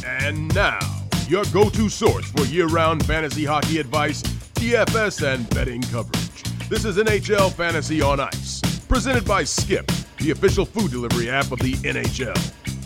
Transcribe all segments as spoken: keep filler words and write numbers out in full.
And now, your go-to source for year-round fantasy hockey advice, D F S, and betting coverage. This is N H L Fantasy on Ice, presented by Skip, the official food delivery app of the N H L.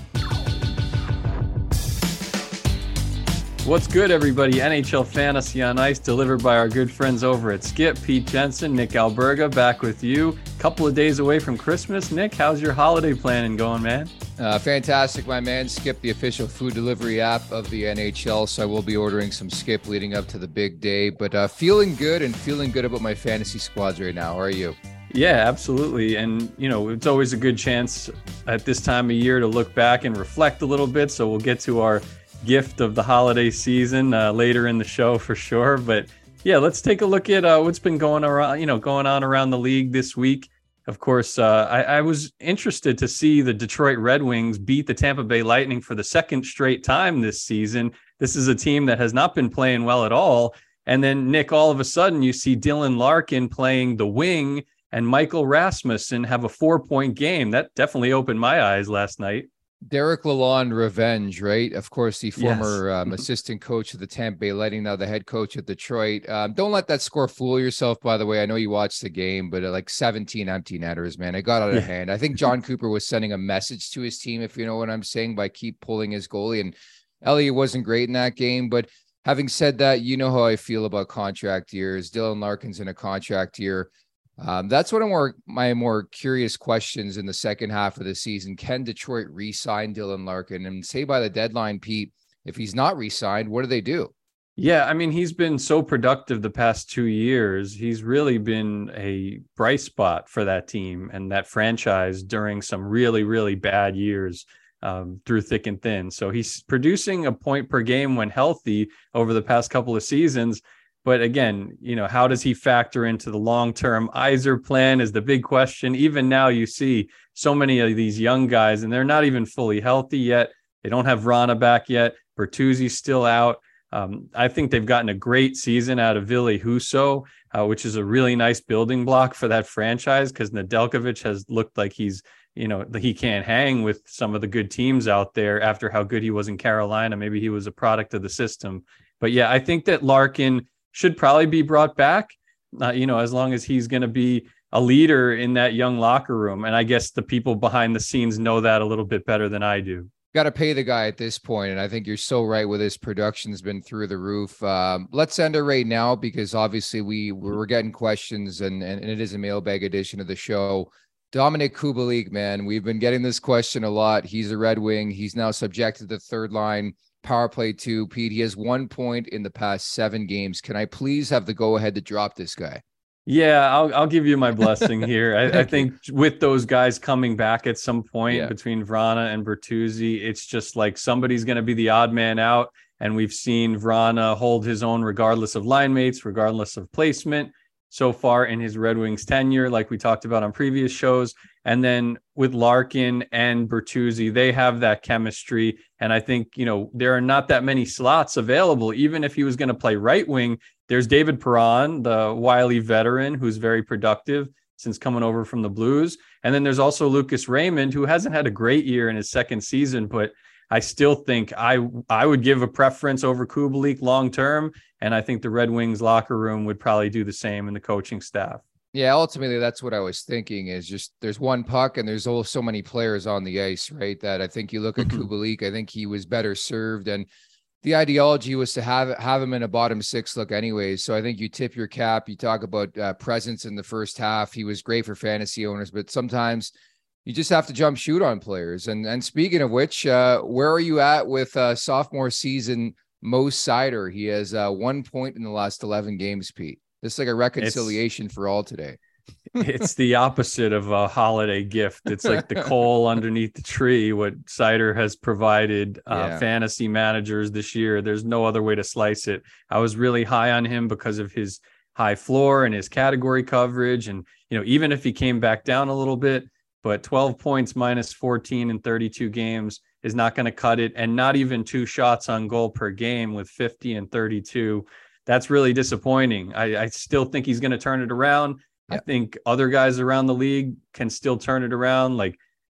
What's good, everybody? N H L Fantasy on Ice, delivered by our good friends over at Skip. Pete Jensen, Nick Alberga, back with you. Couple of days away from Christmas. Nick, how's your holiday planning going, man? Uh, fantastic, my man. Skip, the official food delivery app of the N H L, so I will be ordering some Skip leading up to the big day. But uh, feeling good and feeling good about my fantasy squads right now. How are you? Yeah, absolutely. And, you know, it's always a good chance at this time of year to look back and reflect a little bit. So we'll get to our gift of the holiday season uh, later in the show for sure. But yeah, let's take a look at uh, what's been going around, you know, going on around the league this week. Of course, uh, I, I was interested to see the Detroit Red Wings beat the Tampa Bay Lightning for the second straight time this season. This is a team that has not been playing well at all. And then, Nick, all of a sudden you see Dylan Larkin playing the wing and Michael Rasmussen have a four-point game. That definitely opened my eyes last night. Derek Lalonde revenge, right? Of course, the former Yes. um, assistant coach of the Tampa Bay Lightning, now the head coach of Detroit. Um, don't let that score fool yourself, by the way. I know you watched the game, but uh, like seventeen empty netters, man. It got out of Yeah. hand. I think John Cooper was sending a message to his team, if you know what I'm saying, by keep pulling his goalie. And Elliott wasn't great in that game. But having said that, you know how I feel about contract years. Dylan Larkin's in a contract year. Um, that's one of more, my more curious questions in the second half of the season. Can Detroit re-sign Dylan Larkin? And say by the deadline, Pete, if he's not re-signed, what do they do? Yeah, I mean, he's been so productive the past two years. He's really been a bright spot for that team and that franchise during some really, really bad years um, through thick and thin. So he's producing a point per game when healthy over the past couple of seasons. But again, you know, how does he factor into the long-term Yzer plan is the big question. Even now you see so many of these young guys and they're not even fully healthy yet. They don't have Rana back yet. Bertuzzi's still out. Um, I think they've gotten a great season out of Ville Husso, uh, which is a really nice building block for that franchise because Nedeljkovic has looked like he's, you know, he can't hang with some of the good teams out there after how good he was in Carolina. Maybe he was a product of the system. But yeah, I think that Larkin should probably be brought back, uh, you know, as long as he's going to be a leader in that young locker room. And I guess the people behind the scenes know that a little bit better than I do. Got to pay the guy at this point, and I think you're so right with his production's been through the roof. Um, let's end it right now because obviously we we're getting questions, and, and and it is a mailbag edition of the show. Dominik Kubalik, man, we've been getting this question a lot. He's a Red Wing. He's now subjected to third line power play two. Pete, he has one point in the past seven games. Can I please have the go ahead to drop this guy? Yeah, I'll I'll give you my blessing here. I, I think with those guys coming back at some point Yeah. between Vrana and Bertuzzi, it's just like somebody's going to be the odd man out. And we've seen Vrana hold his own regardless of line mates, regardless of placement so far in his Red Wings tenure, like we talked about on previous shows. And then with Larkin and Bertuzzi, they have that chemistry. And I think, you know, there are not that many slots available. Even if he was going to play right wing, there's David Perron, the wily veteran who's very productive since coming over from the Blues. And then there's also Lucas Raymond, who hasn't had a great year in his second season, but I still think I I would give a preference over Kubalik long term. And I think the Red Wings locker room would probably do the same in the coaching staff. Yeah, ultimately, that's what I was thinking is just there's one puck and there's also so many players on the ice, right? That I think you look at Kubalik, I think he was better served. And the ideology was to have have him in a bottom six look anyways. So I think you tip your cap. You talk about uh, presence in the first half. He was great for fantasy owners, but sometimes you just have to jump shoot on players. And and speaking of which, uh, where are you at with uh, sophomore season Mo Seider? He has uh, one point in the last eleven games, Pete. This is like a reconciliation it's, for all today. It's the opposite of a holiday gift. It's like the coal underneath the tree, what Seider has provided uh, yeah. fantasy managers this year. There's no other way to slice it. I was really high on him because of his high floor and his category coverage. And, you know, even if he came back down a little bit, but twelve points minus fourteen in thirty-two games is not going to cut it. And not even two shots on goal per game with fifty and thirty-two. That's really disappointing. I, I still think he's going to turn it around. Yep. I think other guys around the league can still turn it around. Like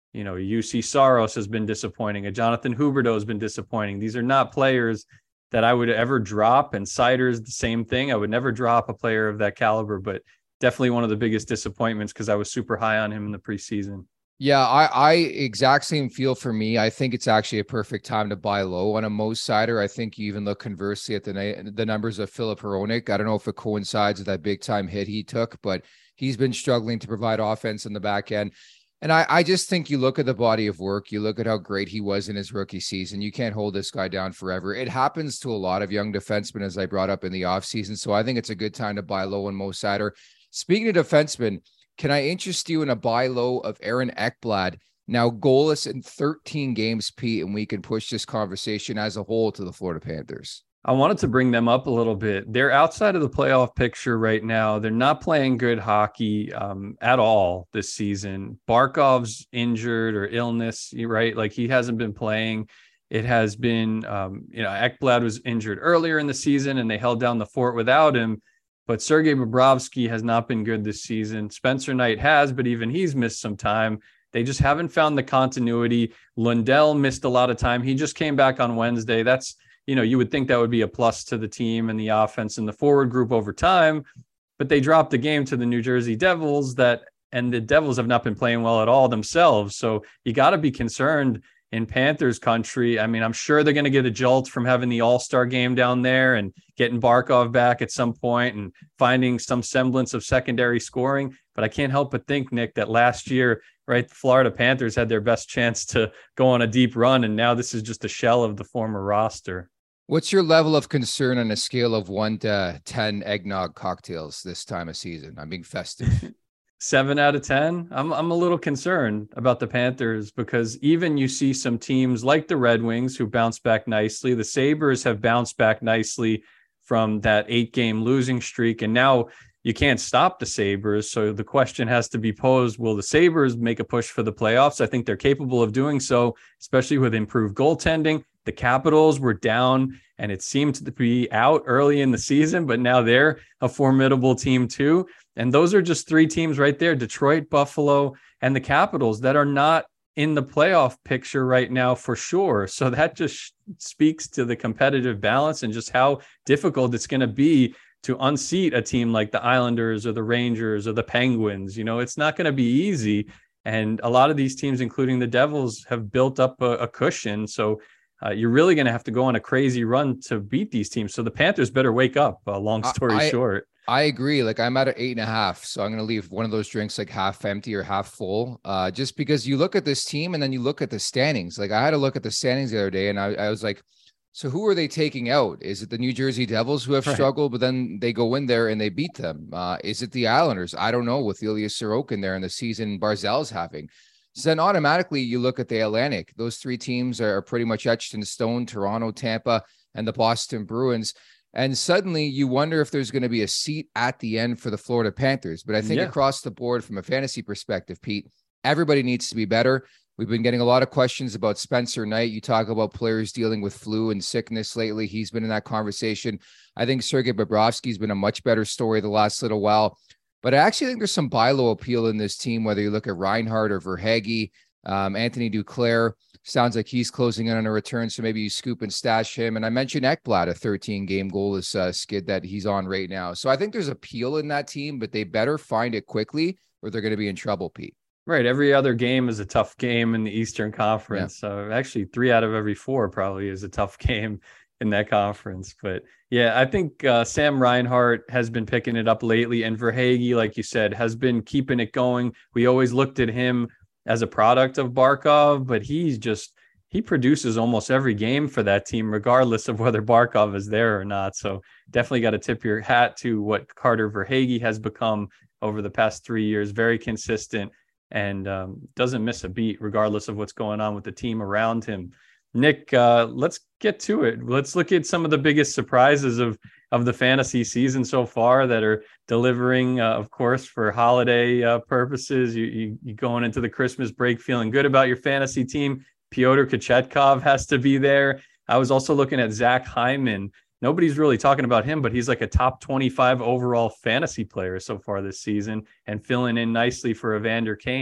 You know, U C Saros has been disappointing. A Jonathan Huberdeau has been disappointing. These are not players that I would ever drop, and Seider's the same thing. I would never drop a player of that caliber, but definitely one of the biggest disappointments because I was super high on him in the preseason. Yeah, I, I exact same feel for me. I think it's actually a perfect time to buy low on a Mo Seider. I think you even look conversely at the the numbers of Filip Hronek. I don't know if it coincides with that big time hit he took, but he's been struggling to provide offense in the back end. And I, I just think you look at the body of work, you look at how great he was in his rookie season. You can't hold this guy down forever. It happens to a lot of young defensemen, as I brought up in the offseason. So I think it's a good time to buy low on Mo Seider. Speaking of defensemen, can I interest you in a buy low of Aaron Ekblad, now goalless in thirteen games, Pete, and we can push this conversation as a whole to the Florida Panthers? I wanted to bring them up a little bit. They're outside of the playoff picture right now. They're not playing good hockey um, at all this season. Barkov's injured or illness, right? Like he hasn't been playing. It has been, um, you know, Ekblad was injured earlier in the season and they held down the fort without him. But Sergei Bobrovsky has not been good this season. Spencer Knight has, but even he's missed some time. They just haven't found the continuity. Lundell missed a lot of time. He just came back on Wednesday. That's, you know, you would think that would be a plus to the team and the offense and the forward group over time, but they dropped the game to the New Jersey Devils that, and the Devils have not been playing well at all themselves. So you got to be concerned in Panthers country. I mean, I'm sure they're going to get a jolt from having the All-Star game down there and getting Barkov back at some point and finding some semblance of secondary scoring. But I can't help but think, Nick, that last year, right, the Florida Panthers had their best chance to go on a deep run. And now this is just a shell of the former roster. What's your level of concern on a scale of one to ten eggnog cocktails this time of season? I'm being festive. Seven out of ten. I'm I'm a little concerned about the Panthers because even you see some teams like the Red Wings who bounce back nicely. The Sabres have bounced back nicely from that eight game losing streak. And now you can't stop the Sabres. So the question has to be posed, will the Sabres make a push for the playoffs? I think they're capable of doing so, especially with improved goaltending. The Capitals were down and it seemed to be out early in the season, but now they're a formidable team too. And those are just three teams right there, Detroit, Buffalo, and the Capitals, that are not in the playoff picture right now for sure. So that just speaks to the competitive balance and just how difficult it's going to be to unseat a team like the Islanders or the Rangers or the Penguins. You know, it's not going to be easy. And a lot of these teams, including the Devils, have built up a, a cushion. So Uh, you're really going to have to go on a crazy run to beat these teams. So the Panthers better wake up, uh, long story I, short. I agree. Like I'm at an eight and a half. So I'm going to leave one of those drinks like half empty or half full, uh, just because you look at this team and then you look at the standings. Like I had to look at the standings the other day and I, I was like, so who are they taking out? Is it the New Jersey Devils who have Right. struggled, but then they go in there and they beat them? Uh, is it the Islanders? I don't know, with Ilya Sorokin there in the season Barzal's having. So then automatically you look at the Atlantic. Those three teams are pretty much etched in stone: Toronto, Tampa, and the Boston Bruins. And suddenly you wonder if there's going to be a seat at the end for the Florida Panthers. But I think Yeah. across the board from a fantasy perspective, Pete, everybody needs to be better. We've been getting a lot of questions about Spencer Knight. You talk about players dealing with flu and sickness lately. He's been in that conversation. I think Sergei Bobrovsky's been a much better story the last little while. But I actually think there's some buy low appeal in this team, whether you look at Reinhart or Verhaeghe. um, Anthony Duclair sounds like he's closing in on a return, so maybe you scoop and stash him. And I mentioned Ekblad, a thirteen game goalless uh, skid that he's on right now. So I think there's appeal in that team, but they better find it quickly or they're going to be in trouble, Pete. Right. Every other game is a tough game in the Eastern Conference. Yeah. So actually three out of every four probably is a tough game in that conference. But yeah, I think uh, Sam Reinhart has been picking it up lately, and Verhaeghe, like you said, has been keeping it going. We always looked at him as a product of Barkov, but he's just, he produces almost every game for that team, regardless of whether Barkov is there or not. So definitely got to tip your hat to what Carter Verhaeghe has become over the past three years. Very consistent and um, doesn't miss a beat, regardless of what's going on with the team around him. Nick, uh, let's get to it. Let's look at some of the biggest surprises of, of the fantasy season so far that are delivering, uh, of course, for holiday uh, purposes. You, you, you going into the Christmas break feeling good about your fantasy team. Pyotr Kochetkov has to be there. I was also looking at Zach Hyman. Nobody's really talking about him, but he's like a top twenty-five overall fantasy player so far this season and filling in nicely for Evander Kane.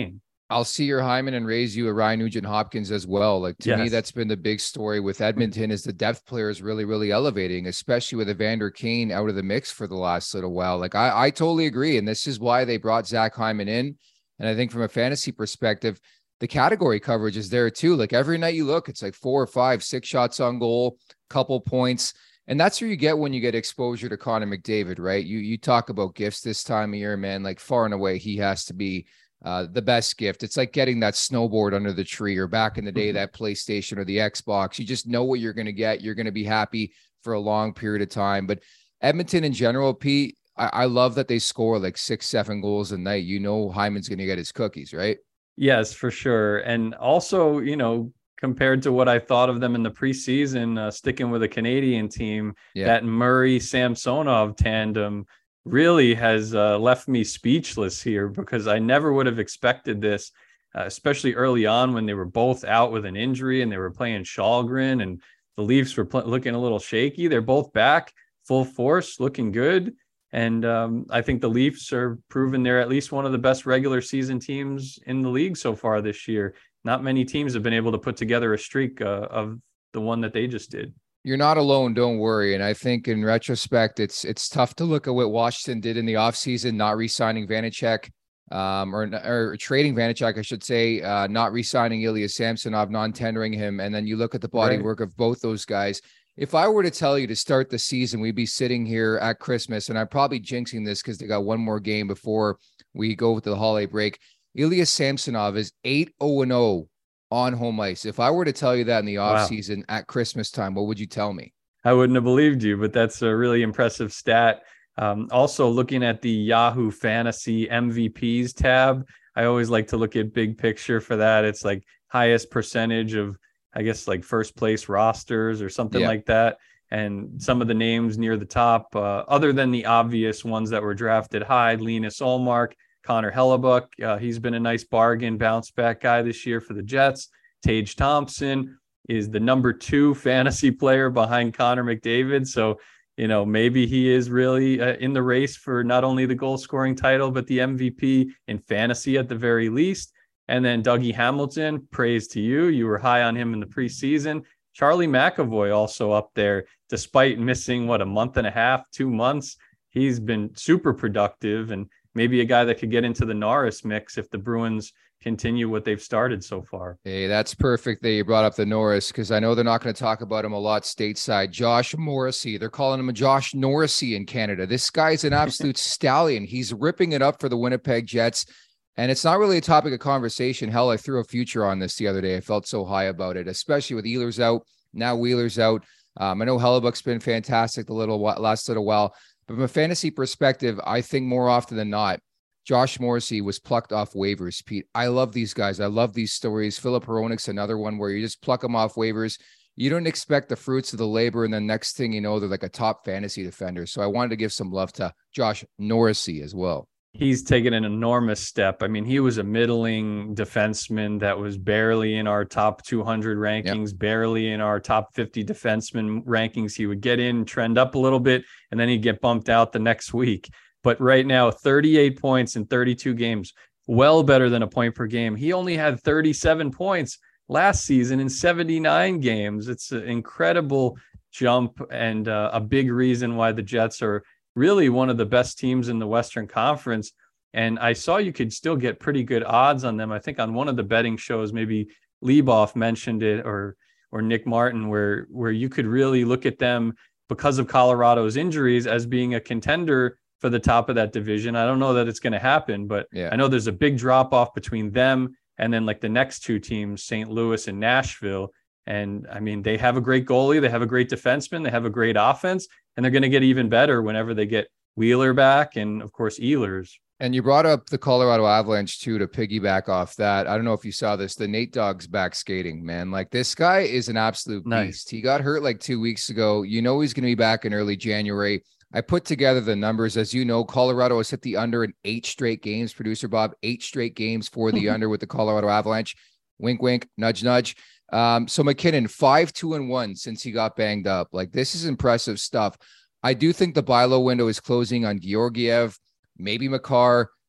I'll see your Hyman and raise you a Ryan Nugent-Hopkins as well. Like, to yes. me, that's been the big story with Edmonton is the depth players really, really elevating, especially with Evander Kane out of the mix for the last little while. Like, I, I totally agree. And this is why they brought Zach Hyman in. And I think from a fantasy perspective, the category coverage is there too. Like, every night you look, it's like four or five, six shots on goal, couple points. And that's where you get when you get exposure to Connor McDavid, right? You, you talk about gifts this time of year, man, like far and away, he has to be Uh, the best gift. It's like getting that snowboard under the tree, or back in the day, that PlayStation or the Xbox. You just know what you're going to get. You're going to be happy for a long period of time. But Edmonton in general, Pete, I, I love that they score like six, seven goals a night. You know, Hyman's going to get his cookies, right? Yes, for sure. And also, you know, compared to what I thought of them in the preseason, uh, sticking with a Canadian team, yeah. that Murray-Samsonov tandem really has uh, left me speechless here, because I never would have expected this, uh, especially early on when they were both out with an injury and they were playing Shalgren and the Leafs were pl- looking a little shaky. They're both back full force, looking good. And um, I think the Leafs are proven they're at least one of the best regular season teams in the league so far this year. Not many teams have been able to put together a streak uh, of the one that they just did. You're not alone. Don't worry. And I think in retrospect, it's it's tough to look at what Washington did in the offseason, not re-signing Vanacek, um, or, or trading Vanacek, I should say, uh, not re-signing Ilya Samsonov, non-tendering him. And then you look at the body right. work of both those guys. If I were to tell you to start the season, we'd be sitting here at Christmas, and I'm probably jinxing this because they got one more game before we go with the holiday break. Ilya Samsonov is eight oh and oh on home ice. If I were to tell you that in the offseason wow. at Christmas time, what would you tell me? I wouldn't have believed you, but that's a really impressive stat. Um, also, looking at the Yahoo Fantasy M V Ps tab, I always like to look at big picture for that. It's like highest percentage of, I guess, like first place rosters or something yeah. like that. And some of the names near the top, uh, other than the obvious ones that were drafted high, Linus Ullmark, Connor Hellebuck, uh, he's been a nice bargain, bounce back guy this year for the Jets. Tage Thompson is the number two fantasy player behind Connor McDavid. So, you know, maybe he is really uh, in the race for not only the goal scoring title, but the M V P in fantasy at the very least. And then Dougie Hamilton, praise to you. You were high on him in the preseason. Charlie McAvoy also up there, despite missing, what, a month and a half, two months. He's been super productive, and maybe a guy that could get into the Norris mix if the Bruins continue what they've started so far. Hey, that's perfect that you brought up the Norris, because I know they're not going to talk about him a lot stateside. Josh Morrissey, they're calling him a Josh Norrisy in Canada. This guy's an absolute stallion. He's ripping it up for the Winnipeg Jets, and it's not really a topic of conversation. Hell, I threw a future on this the other day. I felt so high about it, especially with Ehlers out, now Wheeler's out. Um, I know Hellebuck's been fantastic the little last little while. But from a fantasy perspective, I think more often than not, Josh Morrissey was plucked off waivers, Pete. I love these guys. I love these stories. Philip Hronik's another one where you just pluck them off waivers. You don't expect the fruits of the labor, and then next thing you know, they're like a top fantasy defender. So I wanted to give some love to Josh Norrisy as well. He's taken an enormous step. I mean, he was a middling defenseman that was barely in our top two hundred rankings, yep. barely in our top fifty defenseman rankings. He would get in, trend up a little bit, and then he'd get bumped out the next week. But right now, thirty-eight points in thirty-two games, well better than a point per game. He only had thirty-seven points last season in seventy-nine games. It's an incredible jump, and uh, a big reason why the Jets are really one of the best teams in the Western Conference. And I saw you could still get pretty good odds on them. I think on one of the betting shows, maybe Leboff mentioned it, or or Nick Martin, where where you could really look at them because of Colorado's injuries as being a contender for the top of that division. I don't know that it's going to happen, but yeah. I know there's a big drop off between them and then like the next two teams, Saint Louis and Nashville. And I mean, they have a great goalie, they have a great defenseman, they have a great offense, and they're going to get even better whenever they get Wheeler back and, of course, Ehlers. And you brought up the Colorado Avalanche, too, to piggyback off that. I don't know if you saw this. The Nate Dogg's back skating, man. Like, this guy is an absolute beast. Nice. He got hurt like two weeks ago. You know he's going to be back in early January. I put together the numbers. As you know, Colorado has hit the under in eight straight games. Producer Bob, eight straight games for the under with the Colorado Avalanche. Wink, wink, nudge, nudge. Um, so McKinnon, five, two, and one since he got banged up. Like, this is impressive stuff. I do think the buy low window is closing on Georgiev, maybe Makar,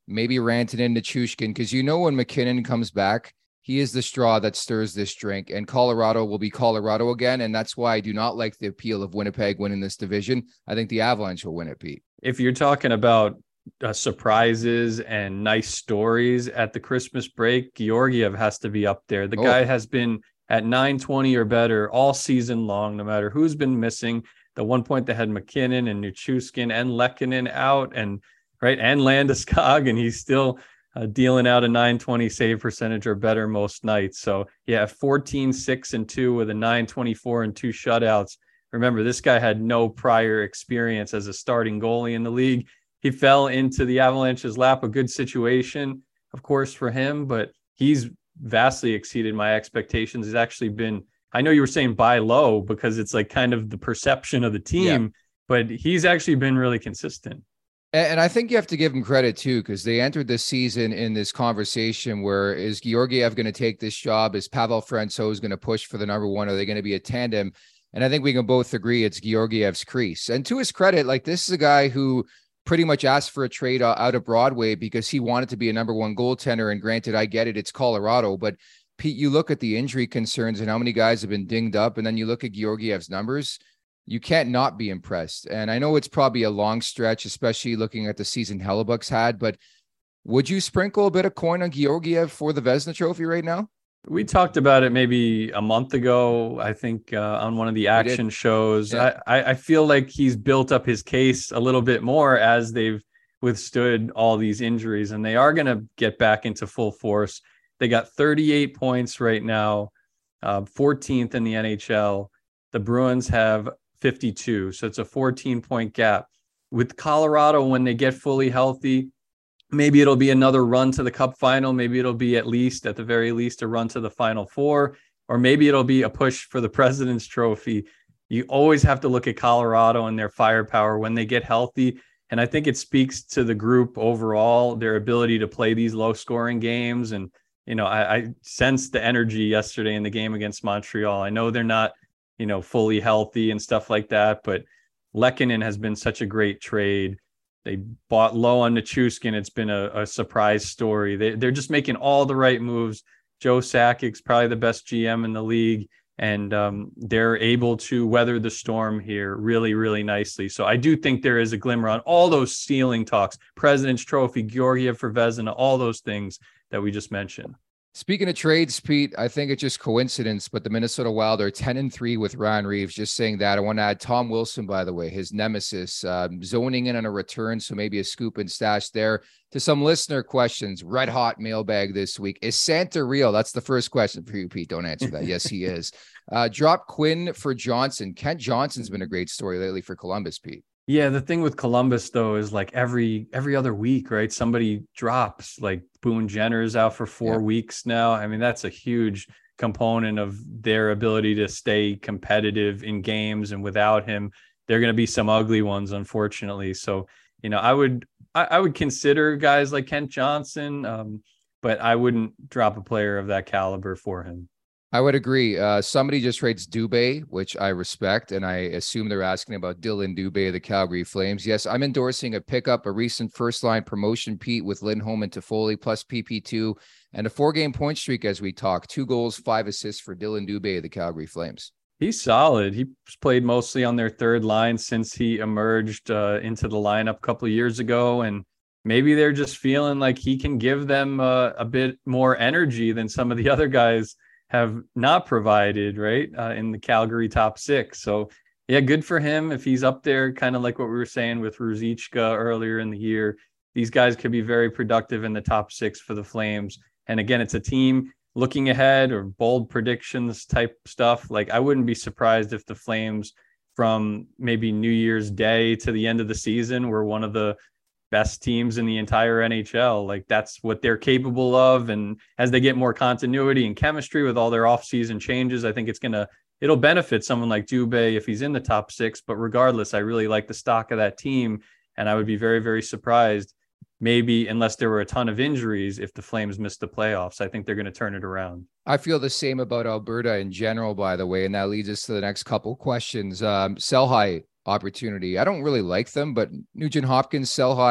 maybe Rantanen, Nichushkin, because you know when McKinnon comes back, he is the straw that stirs this drink, and Colorado will be Colorado again. And that's why I do not like the appeal of Winnipeg winning this division. I think the Avalanche will win it, Pete. If you're talking about uh, surprises and nice stories at the Christmas break, Georgiev has to be up there. The oh. guy has been at nine twenty or better all season long, no matter who's been missing. The one point they had McKinnon and Nichushkin and Lehkonen out, and right, and Landeskog, and he's still uh, dealing out a nine twenty save percentage or better most nights. So yeah, fourteen, six, and two with a nine twenty-four and two shutouts. Remember, this guy had no prior experience as a starting goalie in the league. He fell into the Avalanche's lap, a good situation, of course, for him, but he's vastly exceeded my expectations. He's actually been, I know you were saying buy low because it's like kind of the perception of the team, yeah. but he's actually been really consistent. And I think you have to give him credit too, because they entered this season in this conversation where is Georgiev going to take this job? Is Pavel Francouz going to push for the number one? Are they going to be a tandem? And I think we can both agree it's Georgiev's crease. And to his credit, like this is a guy who pretty much asked for a trade out of Broadway because he wanted to be a number one goaltender. And granted, I get it, it's Colorado, but Pete, you look at the injury concerns and how many guys have been dinged up, and then you look at Georgiev's numbers, you can't not be impressed. And I know it's probably a long stretch, especially looking at the season Hellebuck's had, but would you sprinkle a bit of coin on Georgiev for the Vezina Trophy right now? We talked about it maybe a month ago, I think, uh, on one of the action shows. Yeah. I, I feel like he's built up his case a little bit more as they've withstood all these injuries, and they are going to get back into full force. They got thirty-eight points right now, uh, fourteenth in the N H L. The Bruins have fifty-two, so it's a fourteen-point gap. With Colorado, when they get fully healthy, maybe it'll be another run to the Cup final. Maybe it'll be at least, at the very least, a run to the Final Four, or maybe it'll be a push for the President's Trophy. You always have to look at Colorado and their firepower when they get healthy. And I think it speaks to the group overall, their ability to play these low-scoring games. And, you know, I, I sensed the energy yesterday in the game against Montreal. I know they're not, you know, fully healthy and stuff like that, but Lehkonen has been such a great trade. They bought low on Nichushkin. It's been a, a surprise story. They, they're just making all the right moves. Joe Sakic's probably the best G M in the league, and um, they're able to weather the storm here really, really nicely. So I do think there is a glimmer on all those ceiling talks, President's Trophy, Georgiev for Vezina, all those things that we just mentioned. Speaking of trades, Pete, I think it's just coincidence, but the Minnesota Wild are ten and three with Ryan Reeves. Just saying that. I want to add Tom Wilson, by the way, his nemesis, um, zoning in on a return. So maybe a scoop and stash there. To some listener questions, red hot mailbag this week. Is Santa real? That's the first question for you, Pete. Don't answer that. Yes, he is. Uh, drop Quinn for Johnson. Kent Johnson's been a great story lately for Columbus, Pete. Yeah, the thing with Columbus, though, is like every every other week, right? Somebody drops, like Boone Jenner's out for four yeah. weeks now. I mean, that's a huge component of their ability to stay competitive in games. And without him, there are going to be some ugly ones, unfortunately. So, you know, I would I, I would consider guys like Kent Johnson, um, but I wouldn't drop a player of that caliber for him. I would agree. Uh, somebody just rates Dubé, which I respect, and I assume they're asking about Dylan Dubé of the Calgary Flames. Yes, I'm endorsing a pickup, a recent first-line promotion, Pete, with Lindholm and Toffoli, plus P P two, and a four-game point streak as we talk. Two goals, five assists for Dylan Dubé of the Calgary Flames. He's solid. He's played mostly on their third line since he emerged uh, into the lineup a couple of years ago, and maybe they're just feeling like he can give them uh, a bit more energy than some of the other guys have not provided, right, uh, in the Calgary top six. So, yeah, good for him if he's up there, kind of like what we were saying with Ruzicka earlier in the year. These guys could be very productive in the top six for the Flames. And again, it's a team looking ahead or bold predictions type stuff. Like, I wouldn't be surprised if the Flames from maybe New Year's Day to the end of the season were one of the best teams in the entire N H L. Like, that's what they're capable of. And as they get more continuity and chemistry with all their offseason changes, I think it's going to, it'll benefit someone like Dubé if he's in the top six. But regardless, I really like the stock of that team. And I would be very, very surprised, maybe unless there were a ton of injuries, if the Flames missed the playoffs. I think they're going to turn it around. I feel the same about Alberta in general, by the way. And that leads us to the next couple questions. Um, sell high opportunity. I don't really like them, but Nugent Hopkins, sell high,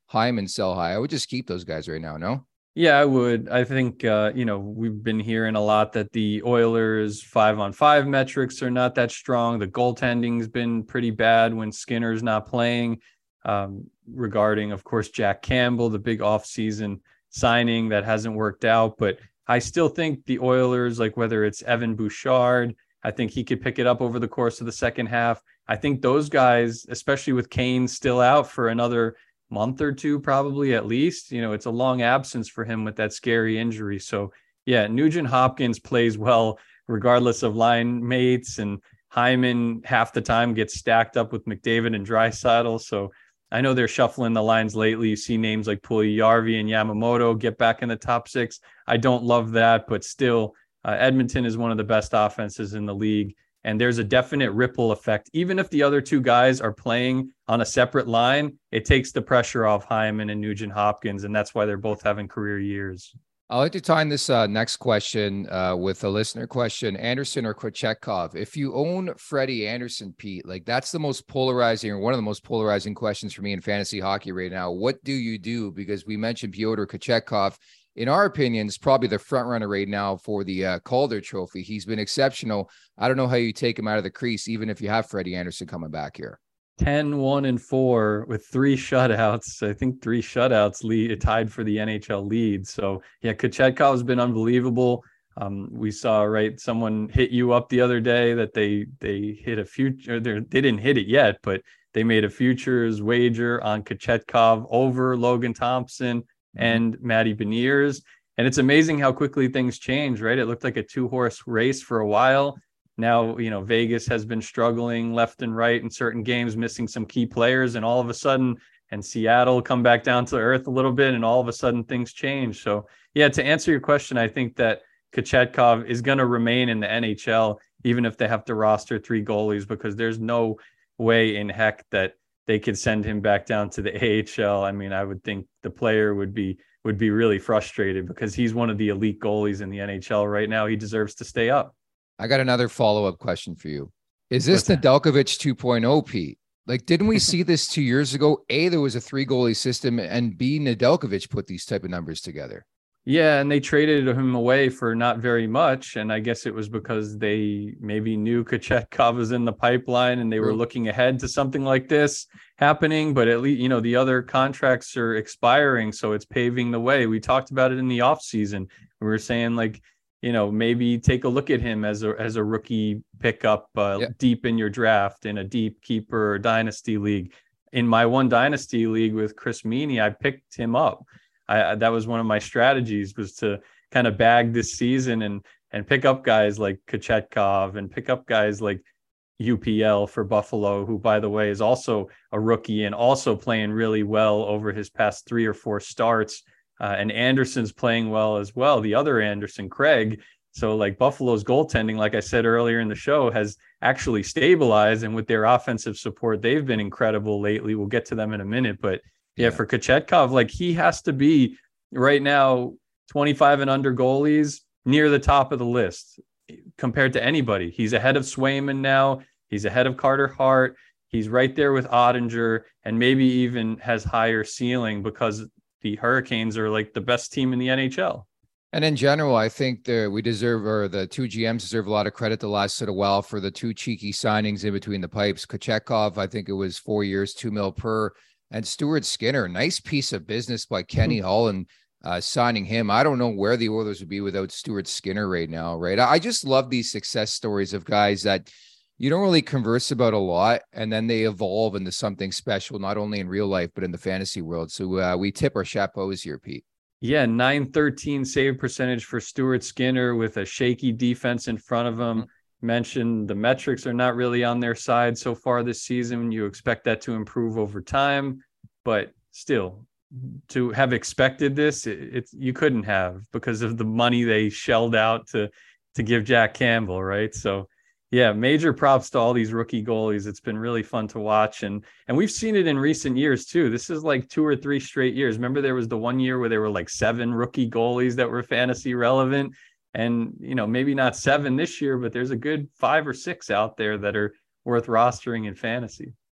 Hyman sell high. I would just keep those guys right now. No. Yeah, I would. I think, uh, you know, we've been hearing a lot that the Oilers five on five metrics are not that strong. The goaltending's been pretty bad when Skinner's not playing. Um, regarding, of course, Jack Campbell, the big offseason signing that hasn't worked out. But I still think the Oilers, like whether it's Evan Bouchard, I think he could pick it up over the course of the second half. I think those guys, especially with Kane still out for another month or two, probably at least, you know, it's a long absence for him with that scary injury. So yeah, Nugent Hopkins plays well, regardless of line mates, and Hyman half the time gets stacked up with McDavid and Draisaitl. So I know they're shuffling the lines lately. You see names like Puljujarvi and Yamamoto get back in the top six. I don't love that, but still uh, Edmonton is one of the best offenses in the league. And there's a definite ripple effect. Even if the other two guys are playing on a separate line, it takes the pressure off Hyman and Nugent Hopkins. And that's why they're both having career years. I'd like to time this uh, next question uh, with a listener question. Anderson or Kochetkov? If you own Freddie Anderson, Pete, like that's the most polarizing, or one of the most polarizing questions for me in fantasy hockey right now. What do you do? Because we mentioned Pyotr Kochetkov. In our opinion, is probably the front runner right now for the uh, Calder Trophy. He's been exceptional. I don't know how you take him out of the crease, even if you have Freddie Anderson coming back here. ten, one, and four with three shutouts. I think three shutouts lead tied for the N H L lead. So yeah, Kochetkov has been unbelievable. Um, we saw, right, someone hit you up the other day that they they hit a future. They didn't hit it yet, but they made a futures wager on Kochetkov over Logan Thompson and Matty Beniers. And it's amazing how quickly things change, right? It looked like a two-horse race for a while. Now, you know, Vegas has been struggling left and right in certain games, missing some key players, and all of a sudden, and Seattle come back down to earth a little bit, and all of a sudden things change. So, yeah, to answer your question, I think that Kochetkov is going to remain in the N H L, even if they have to roster three goalies, because there's no way in heck that they could send him back down to the A H L. I mean, I would think the player would be would be really frustrated because he's one of the elite goalies in the N H L right now. He deserves to stay up. I got another follow-up question for you. Is this Nedeljkovic two point oh, Pete? Like, didn't we see this two years ago? A, there was a three-goalie system, and B, Nedeljkovic put these type of numbers together. Yeah, and they traded him away for not very much, and I guess it was because they maybe knew Kochetkov was in the pipeline, and they were looking ahead to something like this happening. But at least, you know, the other contracts are expiring, so it's paving the way. We talked about it in the offseason. We were saying, like, you know, maybe take a look at him as a as a rookie pickup uh, yeah. deep in your draft in a deep keeper or dynasty league. In my one dynasty league with Chris Meany, I picked him up. I, that was one of my strategies, was to kind of bag this season and and pick up guys like Kochetkov and pick up guys like U P L for Buffalo, who, by the way, is also a rookie and also playing really well over his past three or four starts. Uh, and Anderson's playing well as well, the other Anderson, Craig. So like Buffalo's goaltending, like I said earlier in the show, has actually stabilized. And with their offensive support, they've been incredible lately. We'll get to them in a minute. But yeah, yeah. for Kochetkov, like he has to be right now twenty-five and under goalies near the top of the list compared to anybody. He's ahead of Swayman now. He's ahead of Carter Hart. He's right there with Ottinger, and maybe even has higher ceiling because the Hurricanes are like the best team in the N H L. And in general, I think that we deserve, or the two G Ms deserve a lot of credit the last little while for the two cheeky signings in between the pipes. Kochetkov, I think it was four years, two mil per. And Stuart Skinner, nice piece of business by Kenny mm-hmm. Holland uh, signing him. I don't know where the Oilers would be without Stuart Skinner right now, right? I just love these success stories of guys that you don't really converse about a lot, and then they evolve into something special, not only in real life, but in the fantasy world. So uh, we tip our chapeaus here, Pete. Yeah, nine thirteen save percentage for Stuart Skinner with a shaky defense in front of him. Mm-hmm. Mentioned the metrics are not really on their side so far this season. You expect that to improve over time, but still, to have expected this, it, it's you couldn't have, because of the money they shelled out to to give Jack Campbell, right? So yeah, major props to all these rookie goalies. It's been really fun to watch. And and we've seen it in recent years too. This is like two or three straight years. Remember, there was the one year where there were like seven rookie goalies that were fantasy relevant. And, you know, maybe not seven this year, but there's a good five or six out there that are worth rostering in fantasy.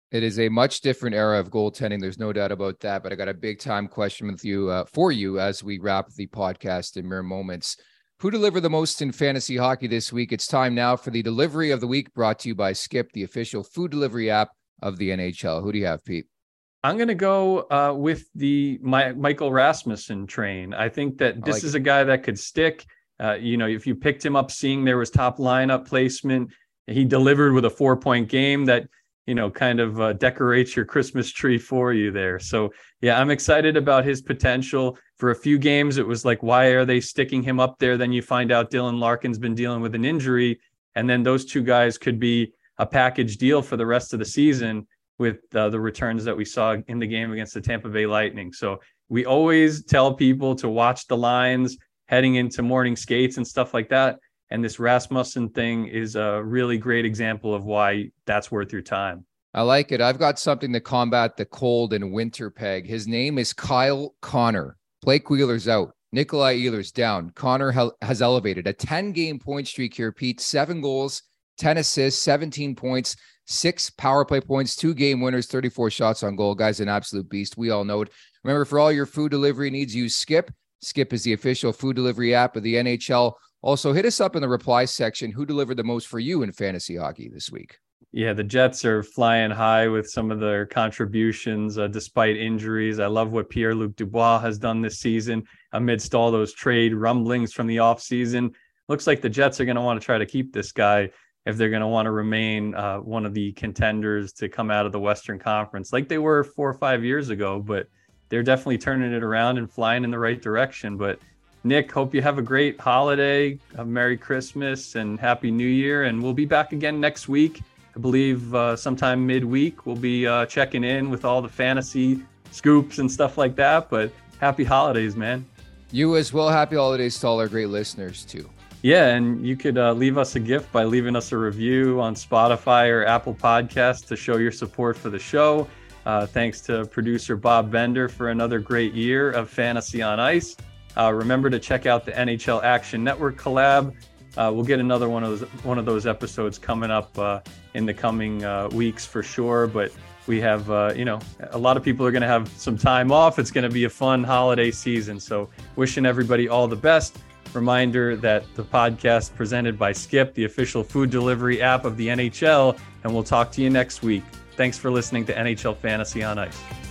It is a much different era of goaltending. There's no doubt about that. But I got a big time question with you uh, for you as we wrap the podcast in mere moments. Who delivered the most in fantasy hockey this week? It's time now for the delivery of the week, brought to you by Skip, the official food delivery app of the N H L. Who do you have, Pete? I'm going to go uh, with the My, Michael Rasmussen train. I think that this like is it. a guy that could stick. Uh, you know, if you picked him up seeing there was top lineup placement, he delivered with a four-point game that, you know, kind of uh, decorates your Christmas tree for you there. So, yeah, I'm excited about his potential. For a few games, it was like, why are they sticking him up there? Then you find out Dylan Larkin's been dealing with an injury, and then those two guys could be a package deal for the rest of the season with uh, the returns that we saw in the game against the Tampa Bay Lightning. So we always tell people to watch the lines heading into morning skates and stuff like that. And this Rasmussen thing is a really great example of why that's worth your time. I like it. I've got something to combat the cold and winter peg. His name is Kyle Connor. Blake Wheeler's out. Nikolai Ehlers down. Connor ha- has elevated a ten-game point streak here, Pete. Seven goals, ten assists, seventeen points, six power play points, two game winners, thirty-four shots on goal. Guy's an absolute beast. We all know it. Remember, for all your food delivery needs, use Skip. Skip is the official food delivery app of the N H L. Also, hit us up in the reply section. Who delivered the most for you in fantasy hockey this week? Yeah, the Jets are flying high with some of their contributions uh, despite injuries. I love what Pierre-Luc Dubois has done this season amidst all those trade rumblings from the offseason. Looks like the Jets are going to want to try to keep this guy if they're going to want to remain uh, one of the contenders to come out of the Western Conference like they were four or five years ago. But they're definitely turning it around and flying in the right direction. But Nick, hope you have a great holiday, a Merry Christmas and Happy New Year. And we'll be back again next week. I believe uh, sometime midweek we'll be uh, checking in with all the fantasy scoops and stuff like that. But happy holidays, man. You as well. Happy holidays to all our great listeners too. Yeah, and you could uh, leave us a gift by leaving us a review on Spotify or Apple Podcasts to show your support for the show. Uh, thanks to producer Bob Bender for another great year of Fantasy on Ice. Uh, remember to check out the N H L Action Network collab. Uh, we'll get another one of those one of those episodes coming up uh, in the coming uh, weeks for sure. But we have, uh, you know, a lot of people are going to have some time off. It's going to be a fun holiday season. So wishing everybody all the best. Reminder that the podcast presented by Skip, the official food delivery app of the N H L, and we'll talk to you next week. Thanks for listening to N H L Fantasy on Ice.